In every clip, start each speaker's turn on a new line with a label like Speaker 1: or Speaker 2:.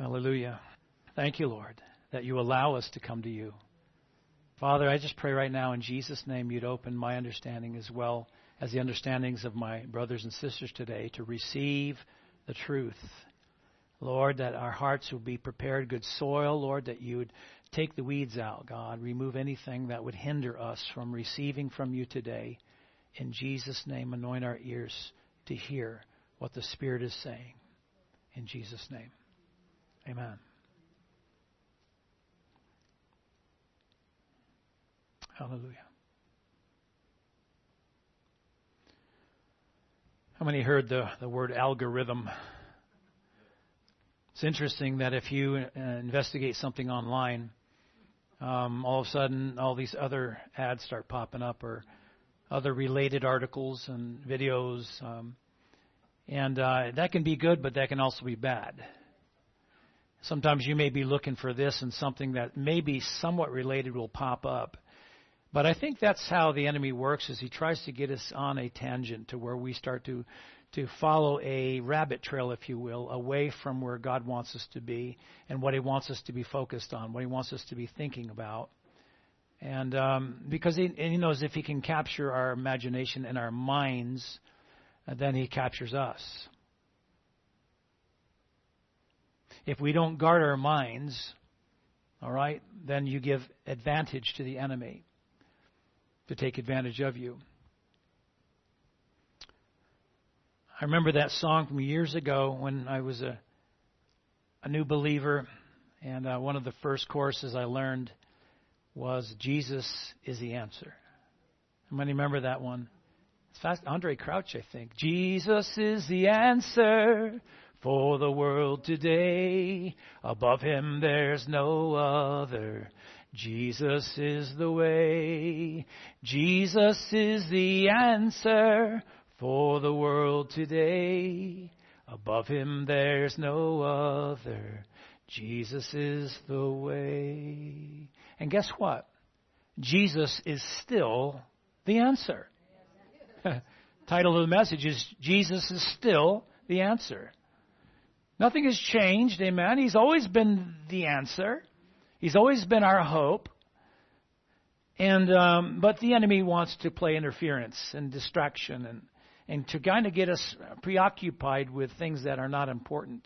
Speaker 1: Hallelujah. Thank you, Lord, that you allow us to come to you. Father, I just pray right now in Jesus' name you'd open my understanding as well as the understandings of my brothers and sisters today to receive the truth. Lord, that our hearts would be prepared, good soil. Lord, that you would take the weeds out, God. Remove anything that would hinder us from receiving from you today. In Jesus' name, anoint our ears to hear what the Spirit is saying. In Jesus' name, amen. Hallelujah. How many heard the word algorithm? It's interesting that if you investigate something online, all of a sudden all these other ads start popping up or other related articles and videos. And that can be good, but that can also be bad. Sometimes you may be looking for this and something that may be somewhat related will pop up. But I think that's how the enemy works, is he tries to get us on a tangent to where we start to follow a rabbit trail, if you will, away from where God wants us to be and what he wants us to be focused on, what he wants us to be thinking about. And because he knows if he can capture our imagination and our minds, then he captures us. If we don't guard our minds, all right, then you give advantage to the enemy to take advantage of you. I remember that song from years ago when I was a new believer, and one of the first choruses I learned was "Jesus is the answer." How many remember that one? It's fast. Andre Crouch, I think. Jesus is the answer for the world today. Above him there's no other. Jesus is the way. Jesus is the answer for the world today. Above him there's no other. Jesus is the way. And guess what? Jesus is still the answer. Title of the message is Jesus is still the answer. Nothing has changed, amen. He's always been the answer. He's always been our hope. And but the enemy wants to play interference and distraction and to kind of get us preoccupied with things that are not important.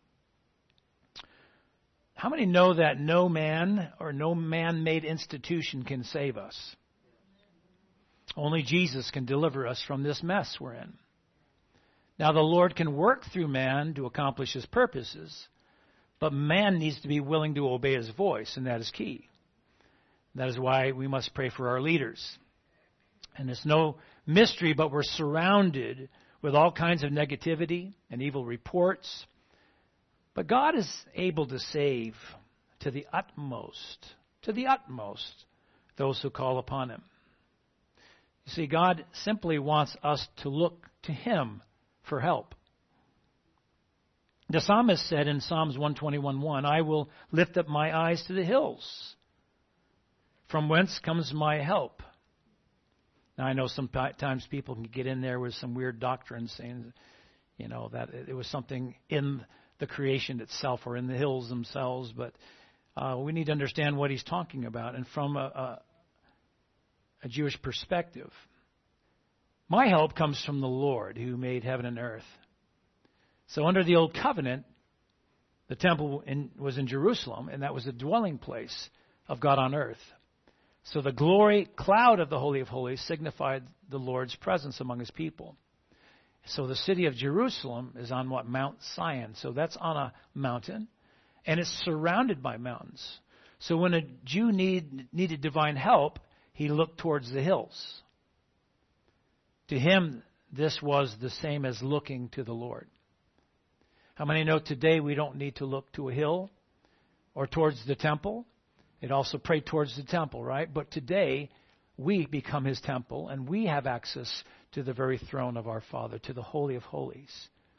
Speaker 1: How many know that no man or no man-made institution can save us? Only Jesus can deliver us from this mess we're in. Now, the Lord can work through man to accomplish his purposes, but man needs to be willing to obey his voice, and that is key. That is why we must pray for our leaders. And it's no mystery, but we're surrounded with all kinds of negativity and evil reports. But God is able to save to the utmost, those who call upon him. You see, God simply wants us to look to him for help. The psalmist said in Psalms 121:1, I will lift up my eyes to the hills. From whence comes my help? Now, I know sometimes people can get in there with some weird doctrine saying, that it was something in the creation itself or in the hills themselves, but we need to understand what he's talking about. And from a Jewish perspective, my help comes from the Lord who made heaven and earth. So under the old covenant, the temple was in Jerusalem, and that was the dwelling place of God on earth. So the glory cloud of the Holy of Holies signified the Lord's presence among his people. So the city of Jerusalem is on what? Mount Zion. So that's on a mountain, and it's surrounded by mountains. So when a Jew needed divine help, he looked towards the hills. To him, this was the same as looking to the Lord. How many know today we don't need to look to a hill or towards the temple? It also prayed towards the temple, right? But today, we become his temple, and we have access to the very throne of our Father, to the Holy of Holies.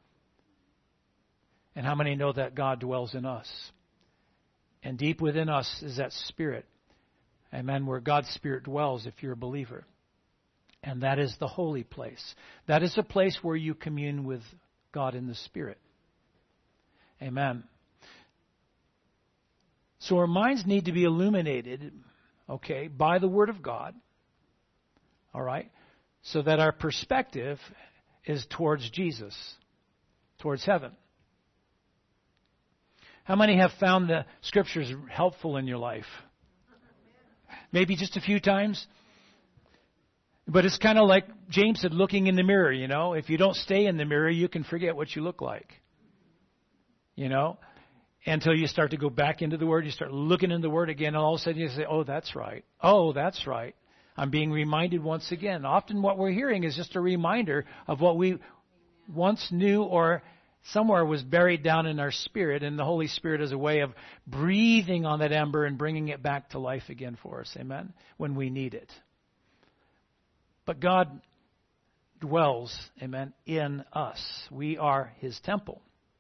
Speaker 1: And how many know that God dwells in us? And deep within us is that Spirit. Amen. Where God's Spirit dwells if you're a believer. And that is the holy place. That is a place where you commune with God in the Spirit. Amen. So our minds need to be illuminated, okay, by the Word of God. All right? So that our perspective is towards Jesus, towards heaven. How many have found the Scriptures helpful in your life? Maybe just a few times. But it's kind of like James said, looking in the mirror, you know. If you don't stay in the mirror, you can forget what you look like. You know. Until you start to go back into the Word, you start looking in the Word again, and all of a sudden you say, oh, that's right. Oh, that's right. I'm being reminded once again. Often what we're hearing is just a reminder of what we once knew or somewhere was buried down in our spirit, and the Holy Spirit is a way of breathing on that ember and bringing it back to life again for us, amen, when we need it. But God dwells, amen, in us. We are His temple.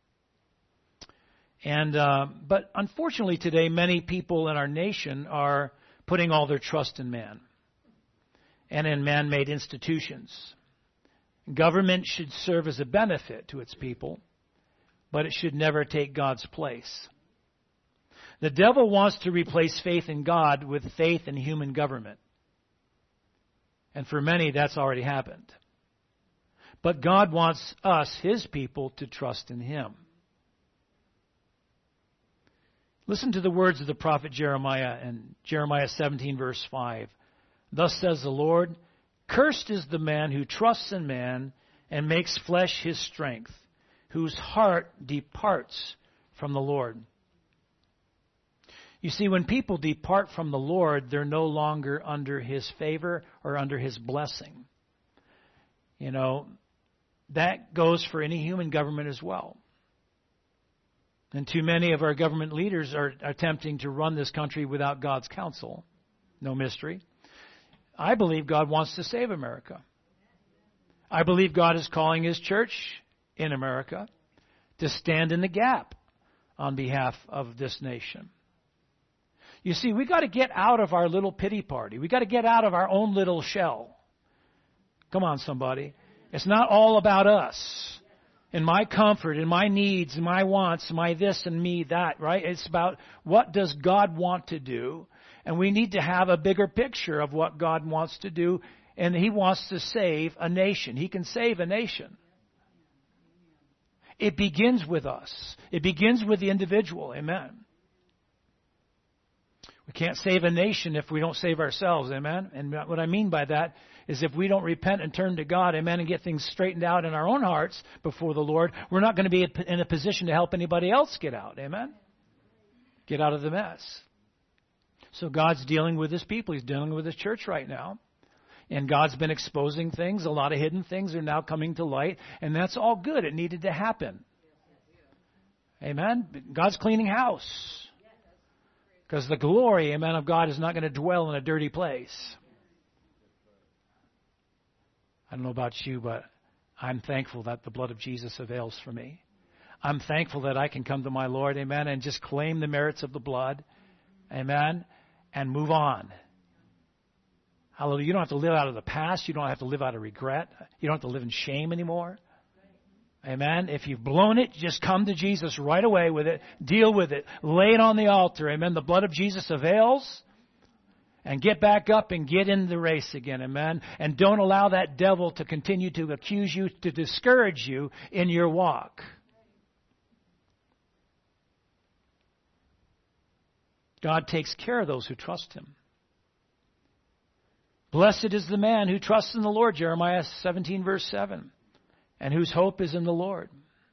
Speaker 1: And but unfortunately today, many people in our nation are putting all their trust in man and in man-made institutions. Government should serve as a benefit to its people, but it should never take God's place. The devil wants to replace faith in God with faith in human government. And for many, that's already happened. But God wants us, His people, to trust in Him. Listen to the words of the prophet Jeremiah in Jeremiah 17, verse 5. Thus says the Lord, cursed is the man who trusts in man and makes flesh his strength, whose heart departs from the Lord. You see, when people depart from the Lord, they're no longer under His favor or under His blessing. You know, that goes for any human government as well. And too many of our government leaders are attempting to run this country without God's counsel. No mystery. I believe God wants to save America. I believe God is calling His church in America to stand in the gap on behalf of this nation. You see, we got to get out of our little pity party. We got to get out of our own little shell. Come on, somebody. It's not all about us and my comfort and my needs and my wants, my this and me that, right? It's about what does God want to do? And we need to have a bigger picture of what God wants to do. And He wants to save a nation. He can save a nation. It begins with us. It begins with the individual. Amen. We can't save a nation if we don't save ourselves. Amen. And what I mean by that is if we don't repent and turn to God, amen, and get things straightened out in our own hearts before the Lord, we're not going to be in a position to help anybody else get out. Amen. Get out of the mess. So God's dealing with His people. He's dealing with His church right now. And God's been exposing things. A lot of hidden things are now coming to light. And that's all good. It needed to happen. Amen. God's cleaning house. Because the glory, amen, of God is not going to dwell in a dirty place. I don't know about you, but I'm thankful that the blood of Jesus avails for me. I'm thankful that I can come to my Lord, amen, and just claim the merits of the blood, amen, and move on. Hallelujah. You don't have to live out of the past. You don't have to live out of regret. You don't have to live in shame anymore. Amen. If you've blown it, just come to Jesus right away with it. Deal with it. Lay it on the altar. Amen. The blood of Jesus avails. And get back up and get in the race again. Amen. And don't allow that devil to continue to accuse you, to discourage you in your walk. God takes care of those who trust Him. Blessed is the man who trusts in the Lord, Jeremiah 17, verse 7, and whose hope is in the Lord.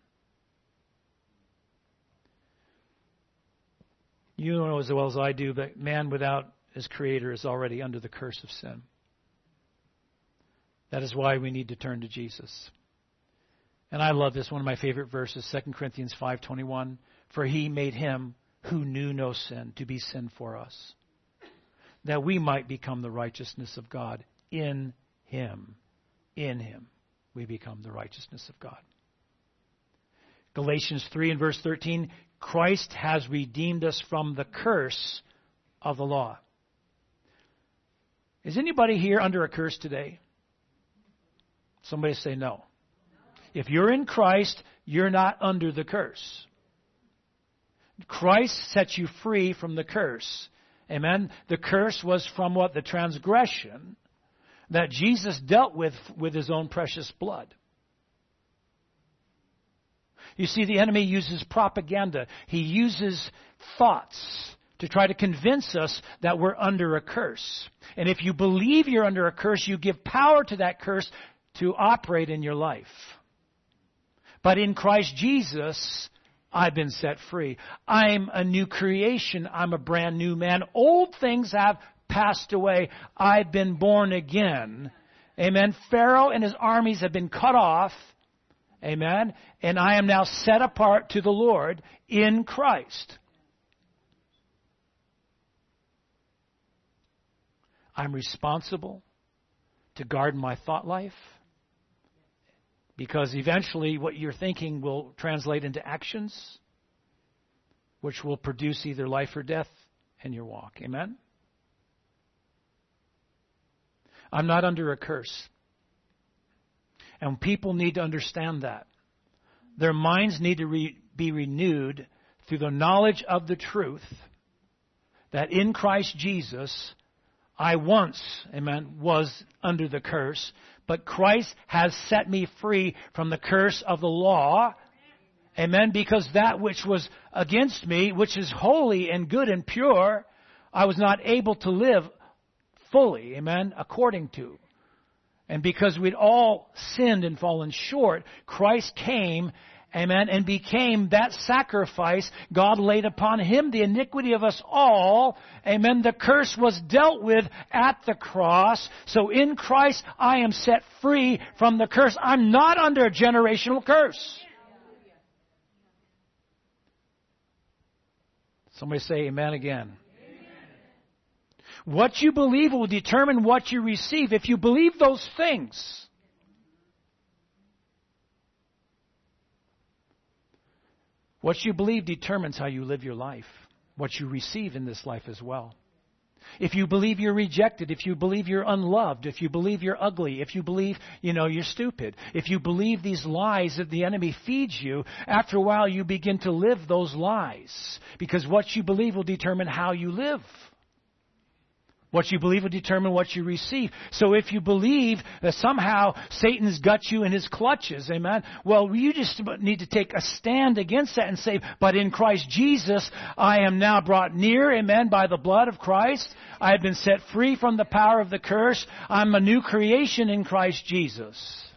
Speaker 1: You know as well as I do that man without his Creator is already under the curse of sin. That is why we need to turn to Jesus. And I love this, one of my favorite verses, 2 Corinthians 5:21. For He made Him who knew no sin to be sin for us, that we might become the righteousness of God in Him. In Him we become the righteousness of God. Galatians 3 and verse 13, Christ has redeemed us from the curse of the law. Is anybody here under a curse today? Somebody say no. If you're in Christ, you're not under the curse. Christ sets you free from the curse. Amen. The curse was from what? The transgression that Jesus dealt with his own precious blood. You see, the enemy uses propaganda. He uses thoughts to try to convince us that we're under a curse. And if you believe you're under a curse, you give power to that curse to operate in your life. But in Christ Jesus, I've been set free. I'm a new creation. I'm a brand new man. Old things have passed away. I've been born again. Amen. Pharaoh and his armies have been cut off. Amen. And I am now set apart to the Lord in Christ. I'm responsible to guard my thought life, because eventually what you're thinking will translate into actions, which will produce either life or death in your walk. Amen? I'm not under a curse. And people need to understand that. Their minds need to be renewed through the knowledge of the truth that in Christ Jesus, I once, amen, was under the curse, but Christ has set me free from the curse of the law. Amen. Because that which was against me, which is holy and good and pure, I was not able to live fully, amen, according to. And because we'd all sinned and fallen short, Christ came, amen, and became that sacrifice. God laid upon him the iniquity of us all. Amen. The curse was dealt with at the cross. So in Christ, I am set free from the curse. I'm not under a generational curse. Somebody say amen again. What you believe will determine what you receive. If you believe those things, what you believe determines how you live your life, what you receive in this life as well. If you believe you're rejected, if you believe you're unloved, if you believe you're ugly, if you believe, you're stupid, if you believe these lies that the enemy feeds you, after a while you begin to live those lies. Because what you believe will determine how you live. What you believe will determine what you receive. So if you believe that somehow Satan's got you in his clutches, amen, well, you just need to take a stand against that and say, but in Christ Jesus, I am now brought near, amen, by the blood of Christ. I have been set free from the power of the curse. I'm a new creation in Christ Jesus.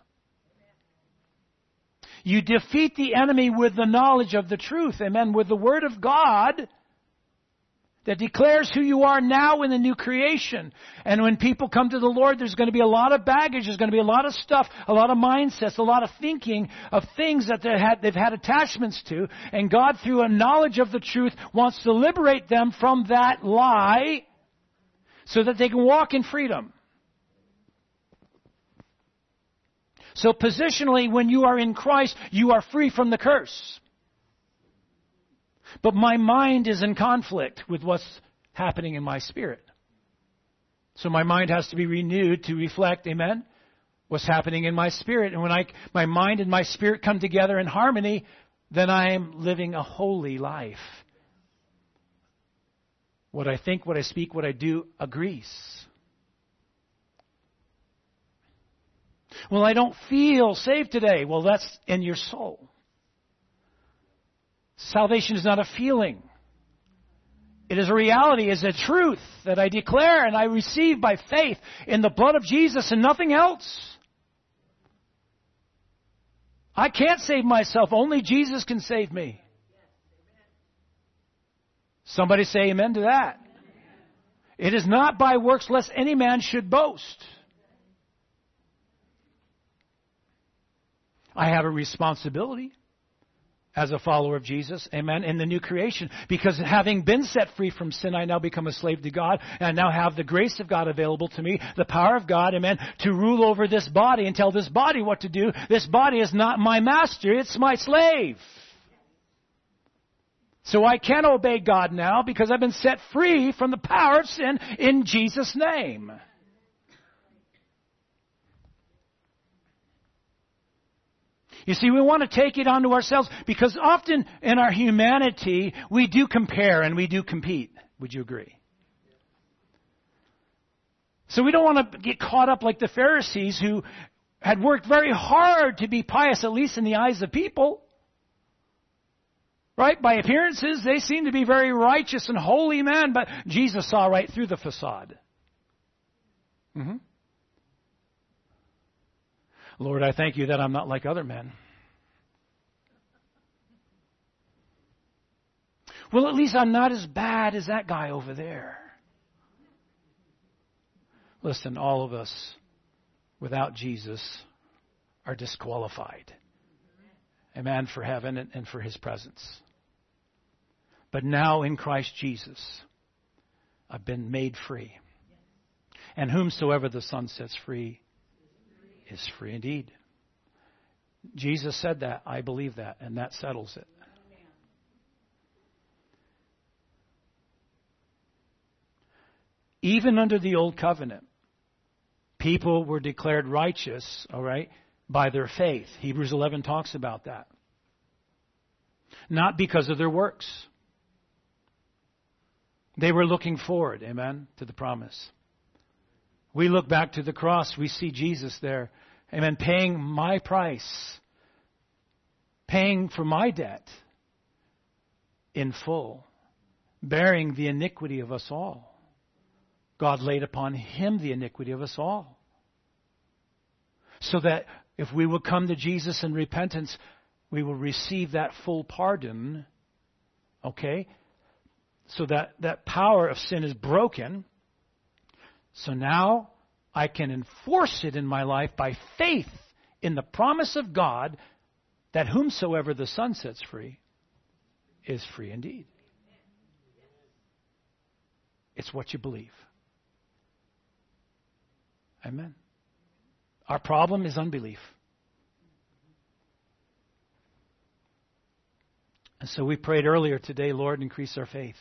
Speaker 1: You defeat the enemy with the knowledge of the truth, amen, with the Word of God that declares who you are now in the new creation. And when people come to the Lord, there's going to be a lot of baggage, there's going to be a lot of stuff, a lot of mindsets, a lot of thinking of things that they've had attachments to. And God, through a knowledge of the truth, wants to liberate them from that lie so that they can walk in freedom. So positionally, when you are in Christ, you are free from the curse. But my mind is in conflict with what's happening in my spirit. So my mind has to be renewed to reflect, amen, what's happening in my spirit. And when my mind and my spirit come together in harmony, then I am living a holy life. What I think, what I speak, what I do agrees. Well, I don't feel saved today. Well, that's in your soul. Salvation is not a feeling. It is a reality, it is a truth that I declare and I receive by faith in the blood of Jesus and nothing else. I can't save myself. Only Jesus can save me. Somebody say amen to that. It is not by works lest any man should boast. I have a responsibility as a follower of Jesus, amen, in the new creation. Because having been set free from sin, I now become a slave to God. And I now have the grace of God available to me, the power of God, amen, to rule over this body and tell this body what to do. This body is not my master, it's my slave. So I can obey God now because I've been set free from the power of sin in Jesus' name. You see, we want to take it onto ourselves because often in our humanity, we do compare and we do compete. Would you agree? So we don't want to get caught up like the Pharisees who had worked very hard to be pious, at least in the eyes of people. Right? By appearances, they seem to be very righteous and holy men, but Jesus saw right through the facade. Mm-hmm. Lord, I thank you that I'm not like other men. Well, at least I'm not as bad as that guy over there. Listen, all of us without Jesus are disqualified. Amen, for heaven and for His presence. But now in Christ Jesus, I've been made free. And whomsoever the Son sets free is free indeed. Jesus said that. I believe that. And that settles it. Even under the old covenant, people were declared righteous, all right, by their faith. Hebrews 11 talks about that. Not because of their works. They were looking forward, amen, to the promise. We look back to the cross, we see Jesus there, amen, paying my price, paying for my debt in full, bearing the iniquity of us all. God laid upon Him the iniquity of us all. So that if we will come to Jesus in repentance, we will receive that full pardon. Okay? So that power of sin is broken. So now I can enforce it in my life by faith in the promise of God that whomsoever the Son sets free is free indeed. It's what you believe. Amen. Our problem is unbelief. And so we prayed earlier today, Lord, increase our faith.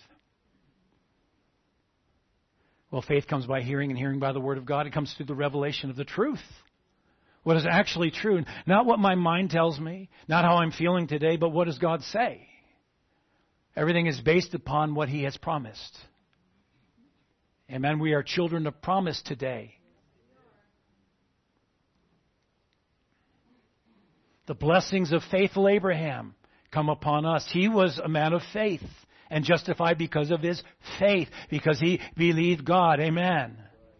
Speaker 1: Well, faith comes by hearing, and hearing by the Word of God. It comes through the revelation of the truth. What is actually true. Not what my mind tells me, not how I'm feeling today, but what does God say? Everything is based upon what He has promised. Amen. We are children of promise today. The blessings of faithful Abraham come upon us. He was a man of faith and justified because of his faith, because he believed God. Amen.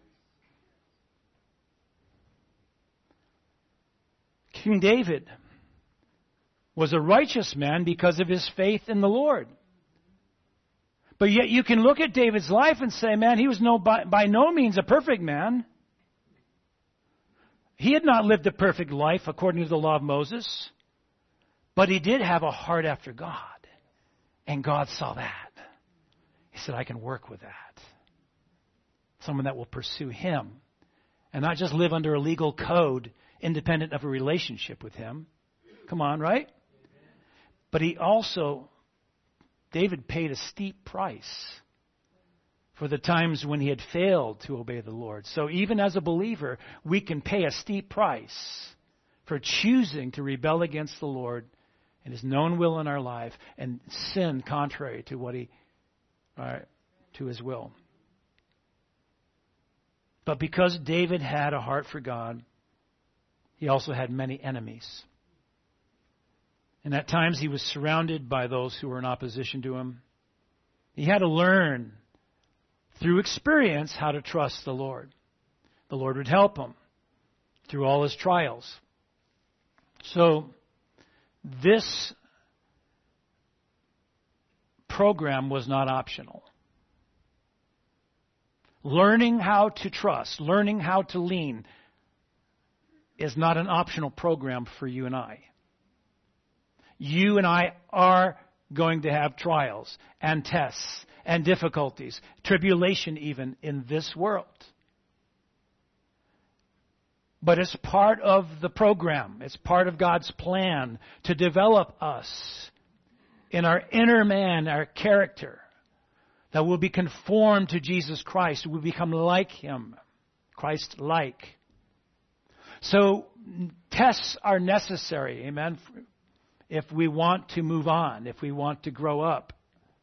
Speaker 1: King David was a righteous man because of his faith in the Lord. But yet you can look at David's life and say, man, he was by no means a perfect man. He had not lived a perfect life according to the law of Moses, but he did have a heart after God. And God saw that. He said, I can work with that. Someone that will pursue Him and not just live under a legal code independent of a relationship with Him. Come on, right? But David paid a steep price for the times when he had failed to obey the Lord. So even as a believer, we can pay a steep price for choosing to rebel against the Lord and His known will in our life and sin contrary to to His will. But because David had a heart for God, he also had many enemies. And at times he was surrounded by those who were in opposition to him. He had to learn through experience how to trust the Lord. The Lord would help him through all his trials. So this program was not optional. Learning how to trust, learning how to lean is not an optional program for you and I. You and I are going to have trials and tests and difficulties, tribulation even in this world. But it's part of the program. It's part of God's plan to develop us in our inner man, our character, that will be conformed to Jesus Christ. We'll become like Him, Christ-like. So tests are necessary, amen, if we want to move on, if we want to grow up.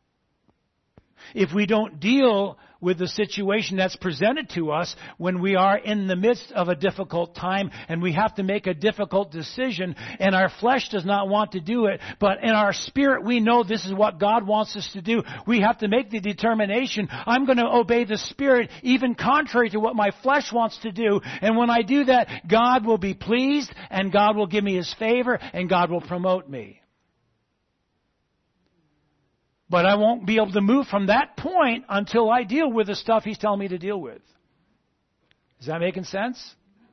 Speaker 1: If we don't deal with the situation that's presented to us when we are in the midst of a difficult time and we have to make a difficult decision and our flesh does not want to do it, but in our spirit we know this is what God wants us to do. We have to make the determination, I'm going to obey the Spirit even contrary to what my flesh wants to do. And when I do that, God will be pleased and God will give me His favor and God will promote me. But I won't be able to move from that point until I deal with the stuff He's telling me to deal with. Is that making sense?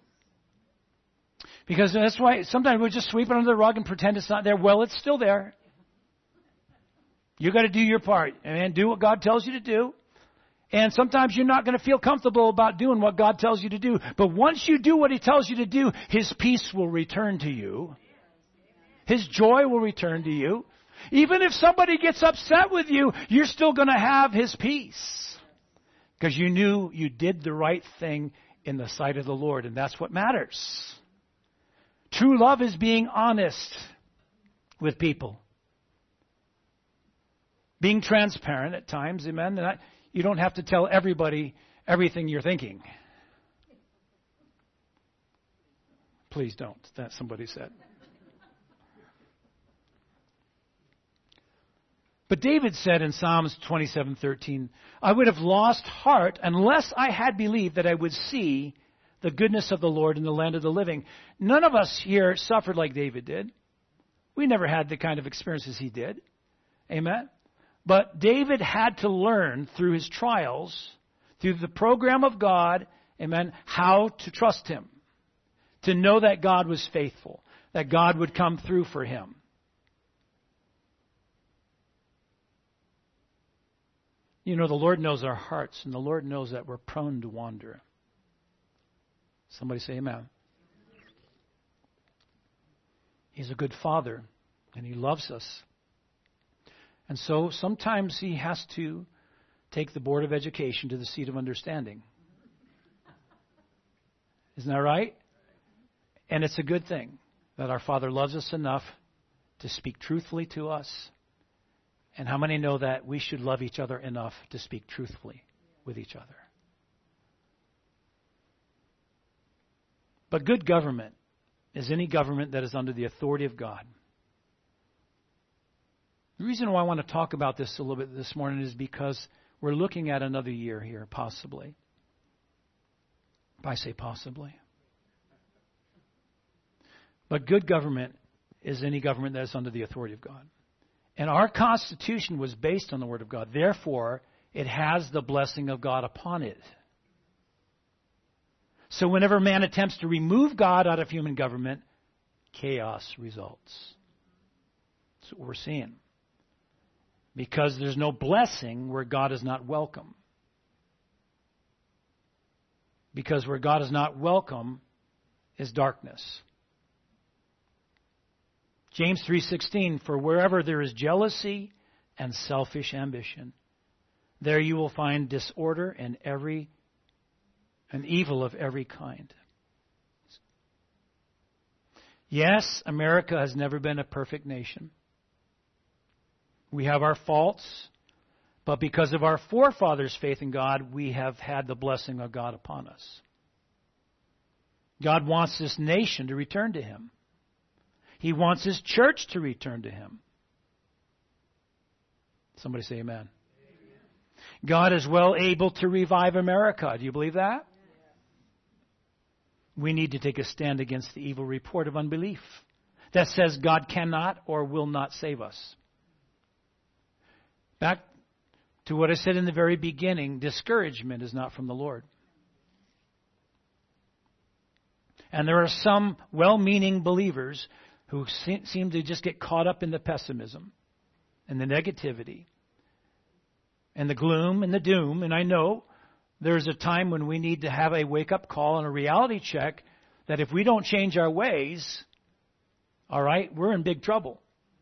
Speaker 1: Because that's why sometimes we just sweep it under the rug and pretend it's not there. Well, it's still there. You got to do your part and do what God tells you to do. And sometimes you're not going to feel comfortable about doing what God tells you to do. But once you do what He tells you to do, His peace will return to you. His joy will return to you. Even if somebody gets upset with you, you're still going to have His peace. Because you knew you did the right thing in the sight of the Lord. And that's what matters. True love is being honest with people. Being transparent at times, amen. And you don't have to tell everybody everything you're thinking. Please don't. That somebody said. But David said in Psalms 27:13, I would have lost heart unless I had believed that I would see the goodness of the Lord in the land of the living. None of us here suffered like David did. We never had the kind of experiences he did. Amen? But David had to learn through his trials, through the program of God, amen, how to trust Him. To know that God was faithful, that God would come through for him. You know, the Lord knows our hearts, and the Lord knows that we're prone to wander. Somebody say amen. He's a good Father, and He loves us. And so sometimes He has to take the Board of Education to the seat of understanding. Isn't that right? And it's a good thing that our Father loves us enough to speak truthfully to us. And how many know that we should love each other enough to speak truthfully with each other? But good government is any government that is under the authority of God. The reason why I want to talk about this a little bit this morning is because we're looking at another year here, possibly. If I say possibly. But good government is any government that is under the authority of God. And our Constitution was based on the Word of God. Therefore, it has the blessing of God upon it. So whenever man attempts to remove God out of human government, chaos results. That's what we're seeing. Because there's no blessing where God is not welcome. Because where God is not welcome is darkness. James 3:16, for wherever there is jealousy and selfish ambition, there you will find disorder and evil of every kind. Yes, America has never been a perfect nation. We have our faults, but because of our forefathers' faith in God, we have had the blessing of God upon us. God wants this nation to return to Him. He wants His church to return to Him. Somebody say amen. Amen. God is well able to revive America. Do you believe that? We need to take a stand against the evil report of unbelief that says God cannot or will not save us. Back to what I said in the very beginning, discouragement is not from the Lord. And there are some well-meaning believers who seem to just get caught up in the pessimism and the negativity and the gloom and the doom. And I know there's a time when we need to have a wake-up call and a reality check that if we don't change our ways, all right, we're in big trouble.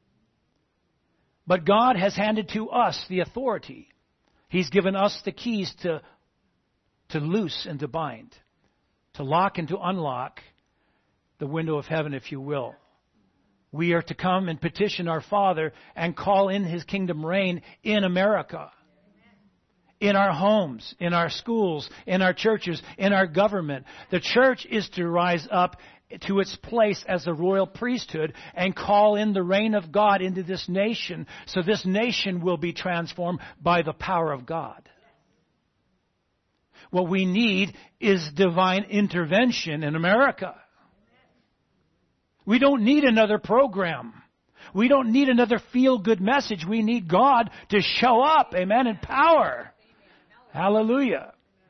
Speaker 1: But God has handed to us the authority. He's given us the keys to loose and to bind, to lock and to unlock, the window of heaven, if you will. We are to come and petition our Father and call in His kingdom reign in America. In our homes, in our schools, in our churches, in our government. The church is to rise up to its place as a royal priesthood and call in the reign of God into this nation, so this nation will be transformed by the power of God. What we need is divine intervention in America. We don't need another program. We don't need another feel-good message. We need God to show up, amen, in power. Hallelujah.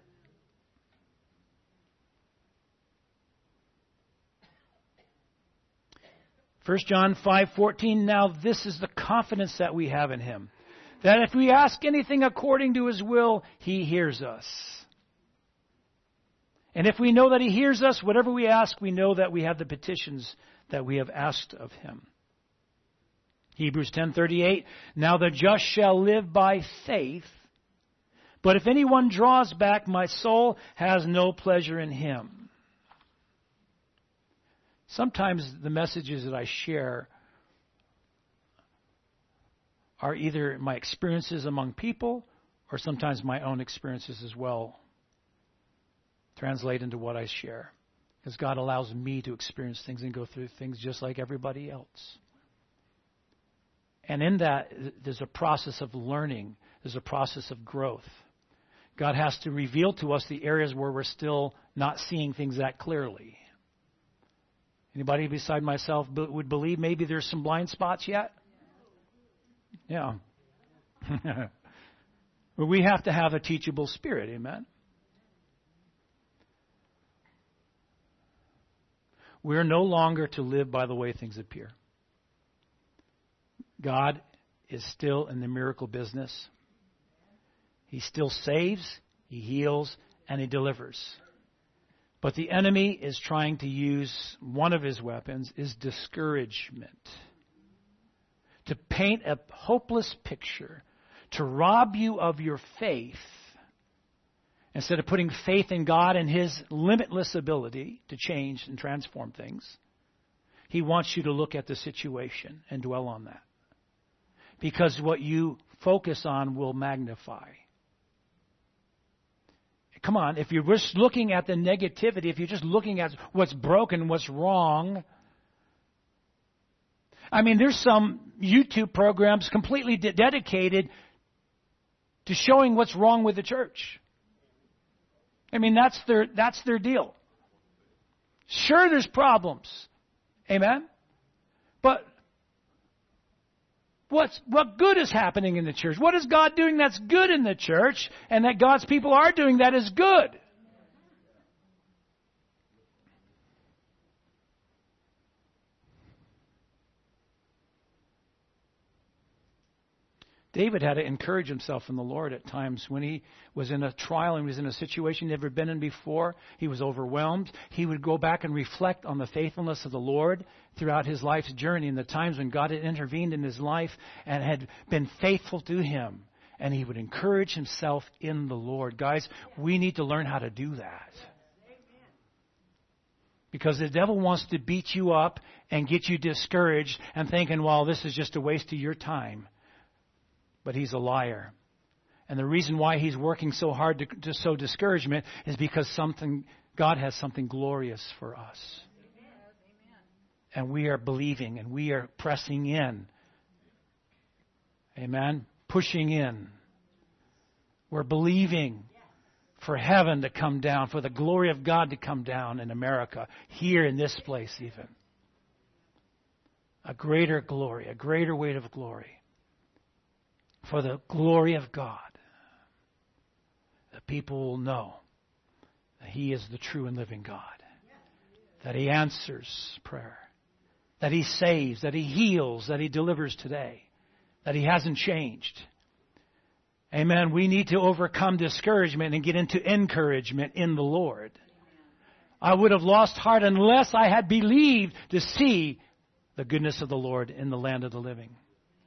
Speaker 1: First John 5:14. Now this is the confidence that we have in Him, that if we ask anything according to His will, He hears us. And if we know that He hears us, whatever we ask, we know that we have the petitions that we have asked of Him. Hebrews 10:38. Now the just shall live by faith. But if anyone draws back, my soul has no pleasure in him. Sometimes the messages that I share are either my experiences among people or sometimes my own experiences as well translate into what I share. Because God allows me to experience things and go through things just like everybody else. And in that, there's a process of learning. There's a process of growth. God has to reveal to us the areas where we're still not seeing things that clearly. Anybody beside myself would believe maybe there's some blind spots yet? Yeah. But we have to have a teachable spirit, amen? We're no longer to live by the way things appear. God is still in the miracle business. He still saves, He heals, and He delivers. But the enemy is trying to use one of his weapons is discouragement. To paint a hopeless picture, to rob you of your faith. Instead of putting faith in God and His limitless ability to change and transform things, He wants you to look at the situation and dwell on that. Because what you focus on will magnify. Come on, if you're just looking at the negativity, if you're just looking at what's broken, what's wrong. I mean, there's some YouTube programs completely dedicated to showing what's wrong with the church. I mean, that's their deal. Sure, there's problems. Amen? But what good is happening in the church? What is God doing that's good in the church and that God's people are doing that is good? David had to encourage himself in the Lord at times when he was in a trial and was in a situation he'd never been in before. He was overwhelmed. He would go back and reflect on the faithfulness of the Lord throughout his life's journey and the times when God had intervened in his life and had been faithful to him. And he would encourage himself in the Lord. Guys, we need to learn how to do that. Because the devil wants to beat you up and get you discouraged and thinking, well, this is just a waste of your time. But he's a liar. And the reason why he's working so hard to sow discouragement is because God has something glorious for us. Amen. And we are believing and we are pressing in. Amen. Pushing in. We're believing for heaven to come down, for the glory of God to come down in America, here in this place even. A greater glory, a greater weight of glory. For the glory of God, that people will know that He is the true and living God, that He answers prayer, that He saves, that He heals, that He delivers today, that He hasn't changed. Amen. We need to overcome discouragement and get into encouragement in the Lord. I would have lost heart unless I had believed to see the goodness of the Lord in the land of the living.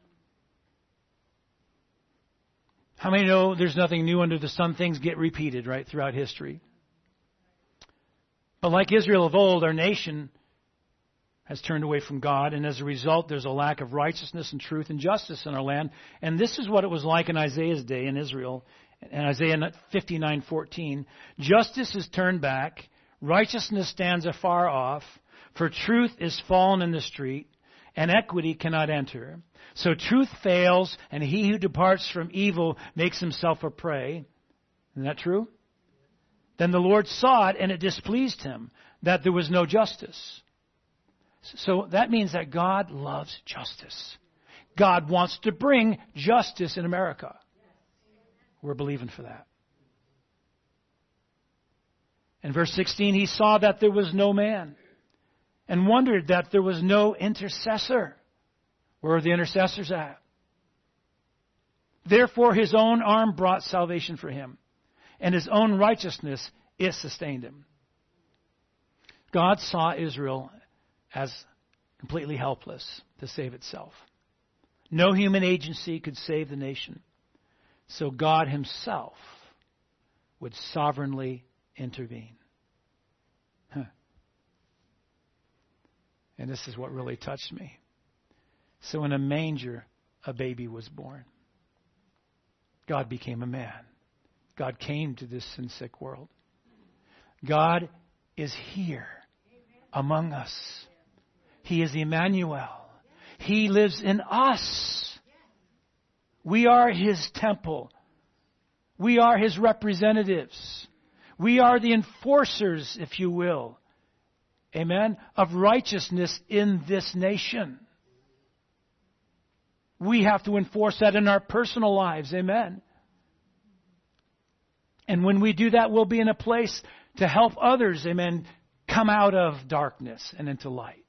Speaker 1: How many know there's nothing new under the sun? Things get repeated, right, throughout history. But like Israel of old, our nation has turned away from God, and as a result, there's a lack of righteousness and truth and justice in our land. And this is what it was like in Isaiah's day in Israel. In Isaiah 59:14, justice is turned back, righteousness stands afar off, for truth is fallen in the street, and equity cannot enter. So truth fails, and he who departs from evil makes himself a prey. Isn't that true? Then the Lord saw it, and it displeased him that there was no justice. So that means that God loves justice. God wants to bring justice in America. We're believing for that. In verse 16, he saw that there was no man and wondered that there was no intercessor. Where are the intercessors at? Therefore, his own arm brought salvation for him, and his own righteousness, it sustained him. God saw Israel as completely helpless to save itself. No human agency could save the nation. So God himself would sovereignly intervene. And this is what really touched me. So in a manger, a baby was born. God became a man. God came to this sin-sick world. God is here among us. He is Emmanuel. He lives in us. We are his temple. We are his representatives. We are the enforcers, if you will, amen, of righteousness in this nation. We have to enforce that in our personal lives, amen. And when we do that, we'll be in a place to help others, amen, come out of darkness and into light.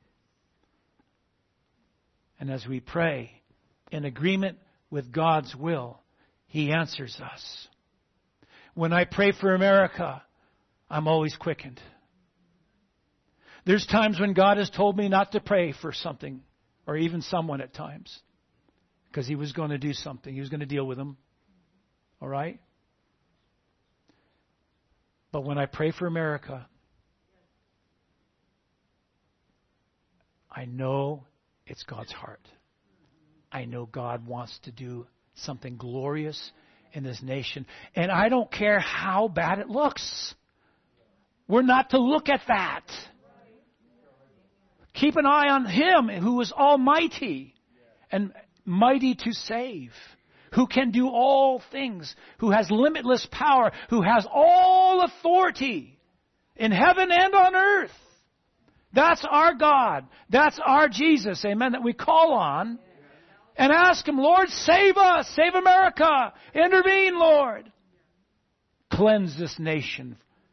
Speaker 1: And as we pray in agreement with God's will, he answers us. When I pray for America, I'm always quickened. There's times when God has told me not to pray for something, or even someone at times, because he was going to do something. He was going to deal with them. All right? But when I pray for America, I know it's God's heart. I know God wants to do something glorious in this nation. And I don't care how bad it looks. We're not to look at that. Keep an eye on him who is almighty and mighty to save, who can do all things, who has limitless power, who has all authority in heaven and on earth. That's our God. That's our Jesus, amen, that we call on and ask him, Lord, save us, save America, intervene, Lord. Cleanse this nation.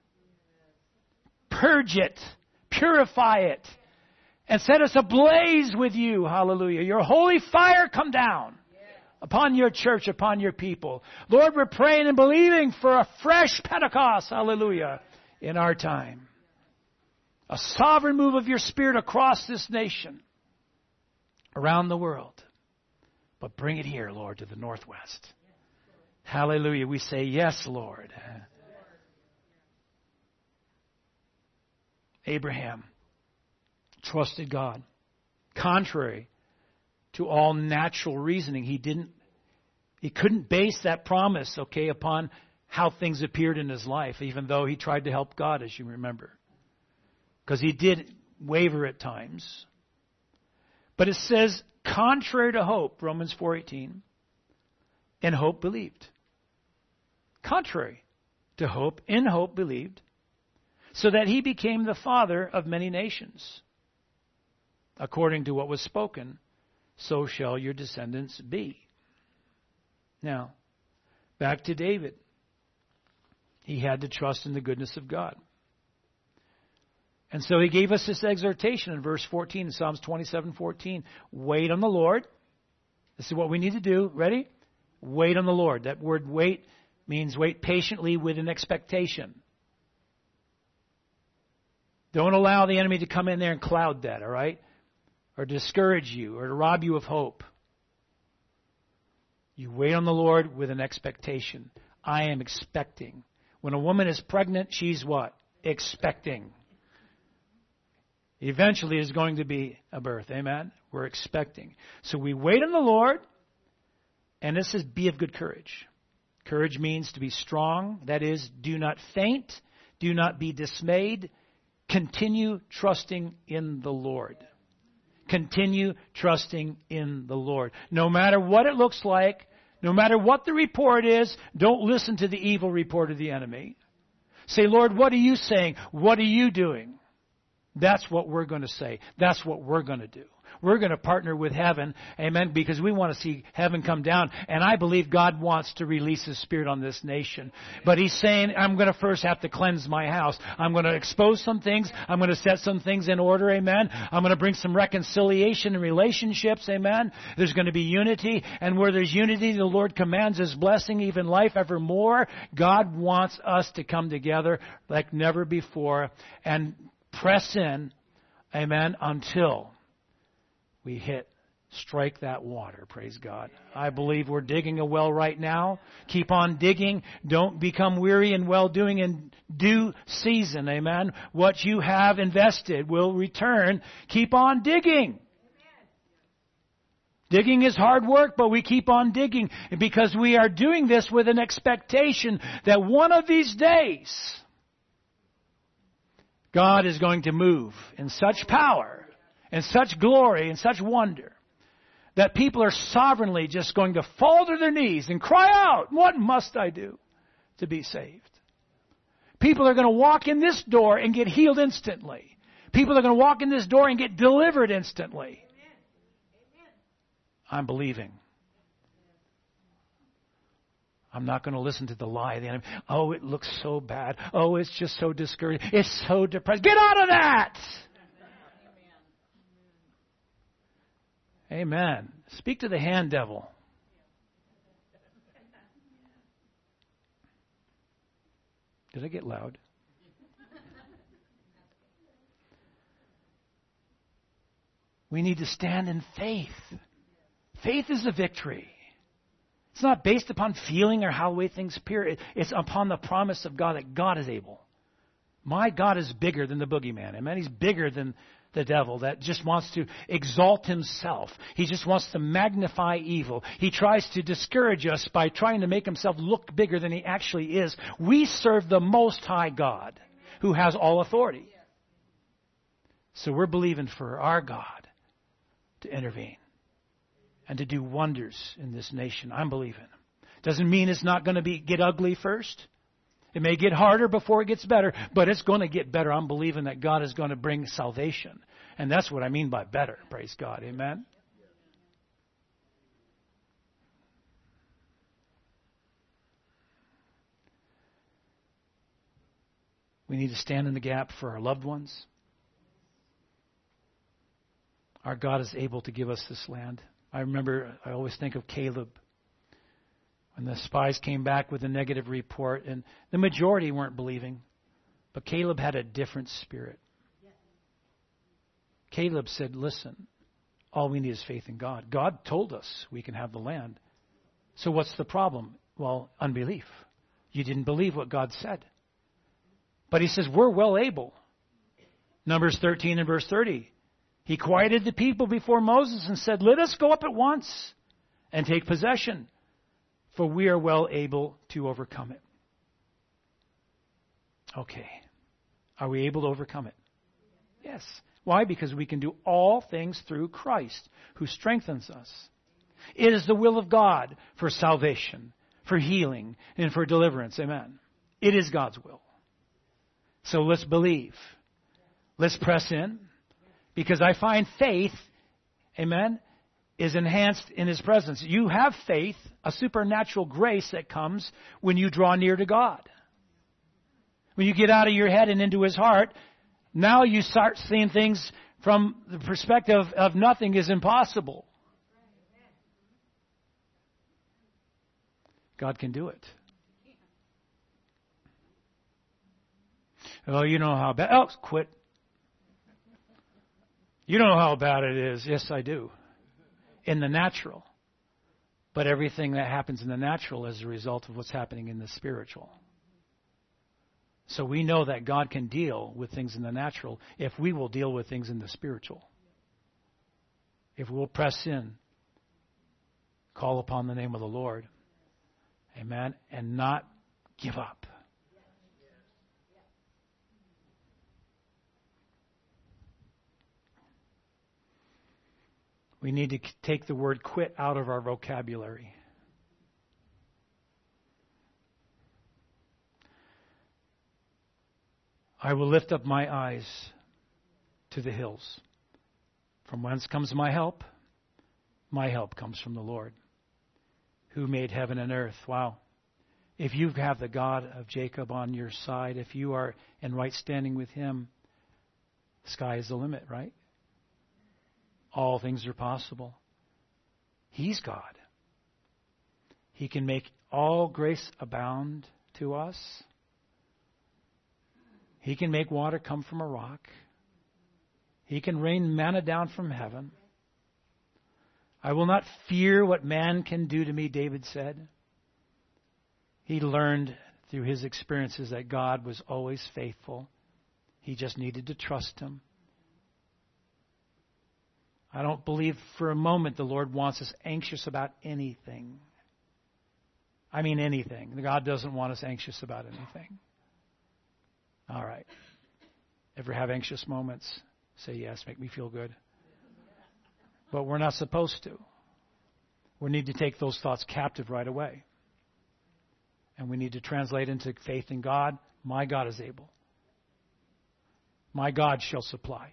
Speaker 1: Purge it, purify it, and set us ablaze with you, hallelujah. Your holy fire come down upon your church, upon your people. Lord, we're praying and believing for a fresh Pentecost, hallelujah, in our time. A sovereign move of your Spirit across this nation, around the world. But bring it here, Lord, to the Northwest. Hallelujah. We say, yes, Lord. Abraham trusted God. Contrary to all natural reasoning, he couldn't base that promise, okay, upon how things appeared in his life, even though he tried to help God, as you remember. Because he did waver at times. But it says, contrary to hope, Romans 4:18, in hope believed. Contrary to hope, in hope believed, so that he became the father of many nations. According to what was spoken, so shall your descendants be. Now, back to David. He had to trust in the goodness of God. And so he gave us this exhortation in verse 14, in Psalms 27:14. Wait on the Lord. This is what we need to do. Ready? Wait on the Lord. That word wait means wait patiently with an expectation. Don't allow the enemy to come in there and cloud that, all right? Or discourage you or to rob you of hope. You wait on the Lord with an expectation. I am expecting. When a woman is pregnant, she's what? Expecting. Eventually there's going to be a birth. Amen? We're expecting. So we wait on the Lord, and this says, be of good courage. Courage means to be strong. That is, do not faint. Do not be dismayed. Continue trusting in the Lord. Continue trusting in the Lord. No matter what it looks like, no matter what the report is, don't listen to the evil report of the enemy. Say, Lord, what are you saying? What are you doing? That's what we're going to say. That's what we're going to do. We're going to partner with heaven, amen, because we want to see heaven come down. And I believe God wants to release His Spirit on this nation. But He's saying, I'm going to first have to cleanse my house. I'm going to expose some things. I'm going to set some things in order, amen. I'm going to bring some reconciliation in relationships, amen. There's going to be unity. And where there's unity, the Lord commands His blessing, even life evermore. God wants us to come together like never before and press in, amen, until we strike that water. Praise God. I believe we're digging a well right now. Keep on digging. Don't become weary in well-doing in due season. Amen. What you have invested will return. Keep on digging. Digging is hard work, but we keep on digging because we are doing this with an expectation that one of these days God is going to move in such power and such glory and such wonder that people are sovereignly just going to fall to their knees and cry out, what must I do to be saved? People are going to walk in this door and get healed instantly. People are going to walk in this door and get delivered instantly. I'm believing. I'm not going to listen to the lie of the enemy. Oh, it looks so bad. Oh, it's just so discouraging. It's so depressed. Get out of that! Amen. Speak to the hand devil. Did I get loud? We need to stand in faith. Faith is a victory. It's not based upon feeling or how way things appear. It's upon the promise of God that God is able. My God is bigger than the boogeyman. Amen. He's bigger than the devil that just wants to exalt himself. He just wants to magnify evil. He tries to discourage us by trying to make himself look bigger than he actually is. We serve the Most High God who has all authority. So we're believing for our God to intervene and to do wonders in this nation. I'm believing. Doesn't mean it's not going to get ugly first. It may get harder before it gets better, but it's going to get better. I'm believing that God is going to bring salvation. And that's what I mean by better. Praise God. Amen. We need to stand in the gap for our loved ones. Our God is able to give us this land. I always think of Caleb. When the spies came back with a negative report, and the majority weren't believing, but Caleb had a different spirit. Caleb said, listen, all we need is faith in God. God told us we can have the land. So what's the problem? Well, unbelief. You didn't believe what God said. But he says, we're well able. Numbers 13 and verse 30. He quieted the people before Moses and said, let us go up at once and take possession, for we are well able to overcome it. Okay. Are we able to overcome it? Yes. Why? Because we can do all things through Christ, who strengthens us. It is the will of God for salvation, for healing, and for deliverance. Amen. It is God's will. So let's believe. Let's press in. Because I find faith, amen, is enhanced in His presence. You have faith, a supernatural grace that comes when you draw near to God. When you get out of your head and into His heart, now you start seeing things from the perspective of nothing is impossible. God can do it. Oh, you know how bad. Oh, quit. You know how bad it is. Yes, I do. In the natural. But everything that happens in the natural is a result of what's happening in the spiritual. So we know that God can deal with things in the natural if we will deal with things in the spiritual. If we'll press in, call upon the name of the Lord, amen, and not give up. We need to take the word quit out of our vocabulary. I will lift up my eyes to the hills. From whence comes my help? My help comes from the Lord, who made heaven and earth. Wow. If you have the God of Jacob on your side, if you are in right standing with Him, the sky is the limit, right? All things are possible. He's God. He can make all grace abound to us. He can make water come from a rock. He can rain manna down from heaven. I will not fear what man can do to me, David said. He learned through his experiences that God was always faithful. He just needed to trust Him. I don't believe for a moment the Lord wants us anxious about anything. I mean anything. God doesn't want us anxious about anything. All right. Ever have anxious moments? Say yes, make me feel good. But we're not supposed to. We need to take those thoughts captive right away. And we need to translate into faith in God. My God is able. My God shall supply.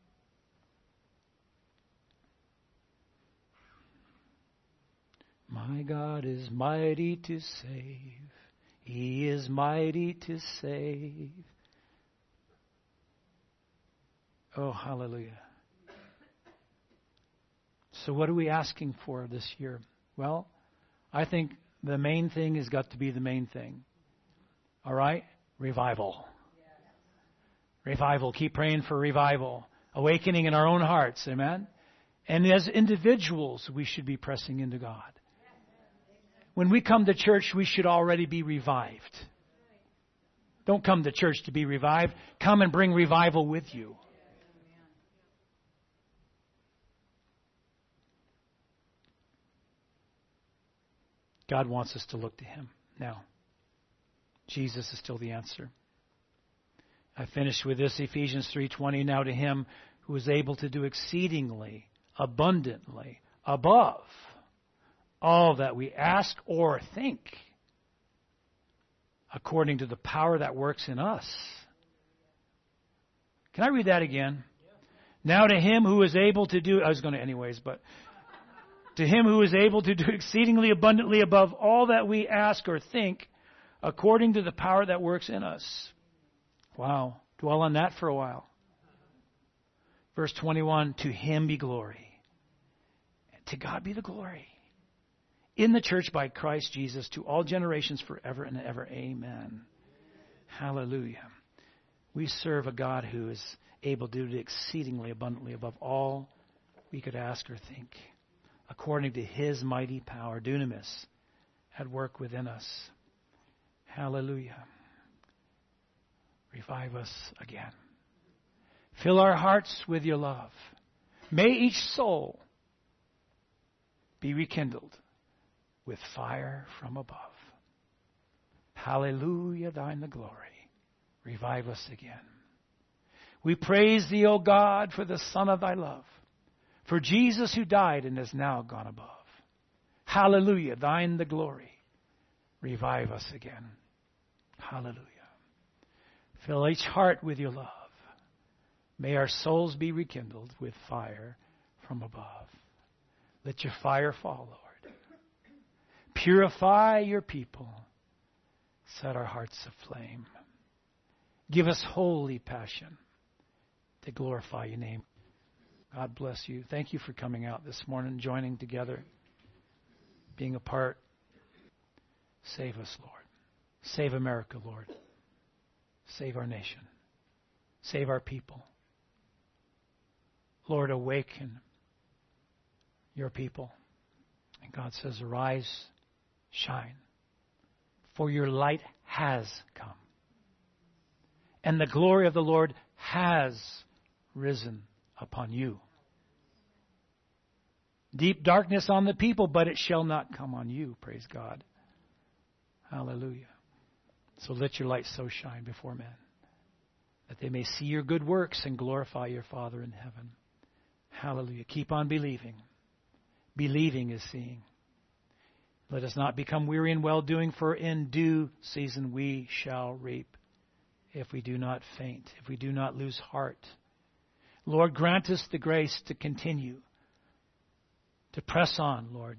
Speaker 1: My God is mighty to save. He is mighty to save. Oh, hallelujah. So what are we asking for this year? Well, I think the main thing has got to be the main thing. All right? Revival. Revival. Keep praying for revival. Awakening in our own hearts. Amen? And as individuals, we should be pressing into God. When we come to church, we should already be revived. Don't come to church to be revived. Come and bring revival with you. God wants us to look to Him. Now, Jesus is still the answer. I finish with this, Ephesians 3:20. Now to Him who is able to do exceedingly, abundantly, above all that we ask or think, according to the power that works in us. Can I read that again? Now to Him who is able to do, I was going to anyways, but to Him who is able to do exceedingly abundantly above all that we ask or think, according to the power that works in us. Wow. Dwell on that for a while. Verse 21, to Him be glory. To God be the glory. In the church by Christ Jesus, to all generations forever and ever. Amen. Hallelujah. We serve a God who is able to do exceedingly abundantly above all we could ask or think, according to His mighty power, dunamis, at work within us. Hallelujah. Revive us again. Fill our hearts with your love. May each soul be rekindled with fire from above. Hallelujah, thine the glory. Revive us again. We praise thee, O God, for the Son of thy love, for Jesus who died and is now gone above. Hallelujah, thine the glory. Revive us again. Hallelujah. Fill each heart with your love. May our souls be rekindled with fire from above. Let your fire fall, Lord. Purify your people. Set our hearts aflame. Give us holy passion to glorify your name. God bless you. Thank you for coming out this morning, joining together, being a part. Save us, Lord. Save America, Lord. Save our nation. Save our people. Lord, awaken your people. And God says, arise, shine, for your light has come. and the glory of the Lord has risen upon you. Deep darkness on the people, but it shall not come on you. Praise God. Hallelujah. So let your light so shine before men, that they may see your good works and glorify your Father in heaven. Hallelujah. Keep on believing. Believing is seeing. Let us not become weary in well-doing, for in due season we shall reap, if we do not faint, if we do not lose heart. Lord, grant us the grace to continue, to press on, Lord.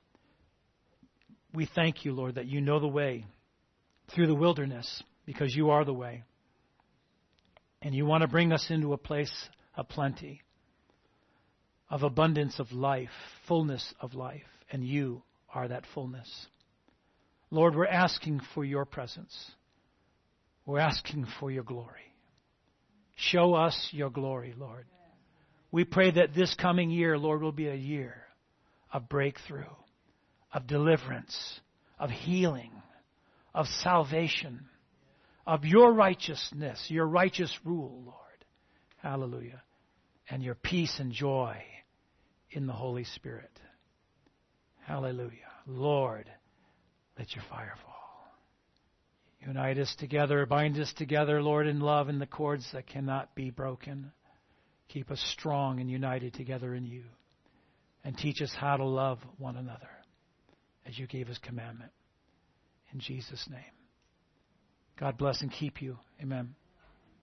Speaker 1: We thank you, Lord, that you know the way through the wilderness, because you are the way. And you want to bring us into a place of plenty, of abundance of life, fullness of life, and you are that fullness. Lord, we're asking for your presence. We're asking for your glory. Show us your glory, Lord. We pray that this coming year, Lord, will be a year of breakthrough, of deliverance, of healing, of salvation, of your righteousness, your righteous rule, Lord. Hallelujah. And your peace and joy in the Holy Spirit. Hallelujah. Lord, let your fire fall. Unite us together, bind us together, Lord, in love and the cords that cannot be broken. Keep us strong and united together in you. And teach us how to love one another as you gave us commandment. In Jesus' name. God bless and keep you. Amen.